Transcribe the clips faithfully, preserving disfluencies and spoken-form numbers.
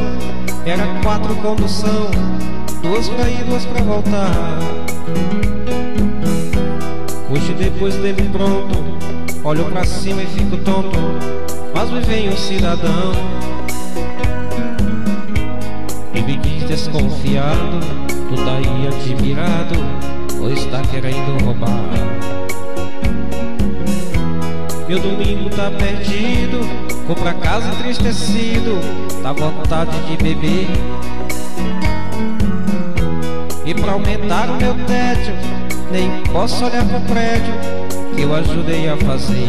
era quatro condução, duas pra ir, duas pra voltar. Hoje depois dele pronto, olho pra cima e fico tonto, mas me vem um cidadão e me diz desconfiado: tu tá aí admirado, ou está querendo roubar? Meu domingo tá perdido, vou pra casa entristecido, dá vontade de beber. E pra aumentar o meu tédio, nem posso olhar pro prédio que eu ajudei a fazer.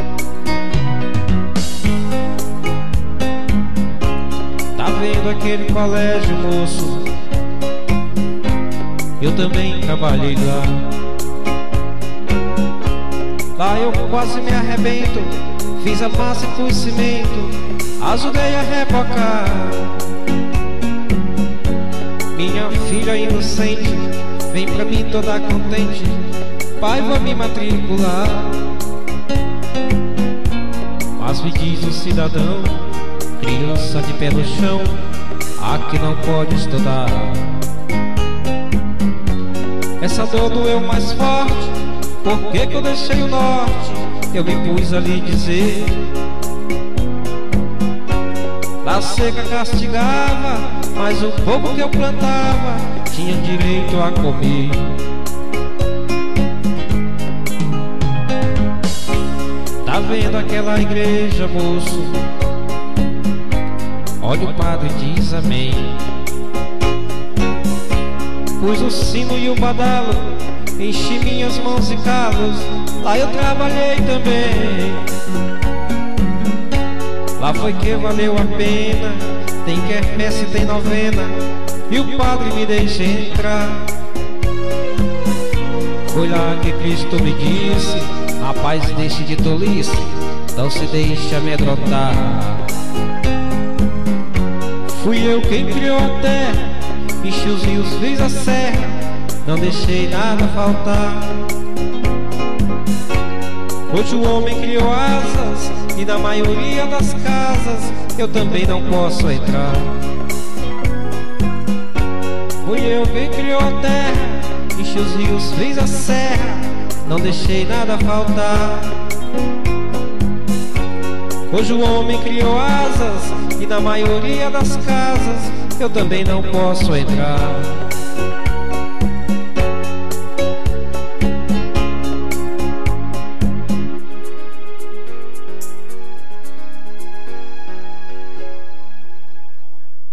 Tá vendo aquele colégio, moço? Eu também trabalhei lá. Lá eu quase me arrebento, fiz a massa e pus cimento, ajudei a rebocar. Minha filha inocente vem pra mim toda contente: pai, vou me matricular. Mas me diz o cidadão, criança de pé no chão, aqui não pode estudar. Essa dor doeu mais forte, por que que eu deixei o norte? Eu me pus ali dizer: a seca castigava, mas o povo que eu plantava tinha direito a comer. Tá vendo aquela igreja, moço? Olha, o padre diz amém. Pus o sino e o badalo, enchi minhas mãos e calos, lá eu trabalhei também. Lá foi que valeu a pena, tem quermesse, tem novena, e o padre me deixa entrar. Foi lá que Cristo me disse: rapaz, deixe de tolice, não se deixe amedrontar. Fui eu quem criou a terra, enchi os rios, fiz a serra, não deixei nada faltar. Hoje o homem criou asas, e na maioria das casas eu também não posso entrar. Fui eu quem criou a terra, enchi os rios, fiz a serra, não deixei nada faltar. Hoje o homem criou asas, e na maioria das casas eu também não posso entrar.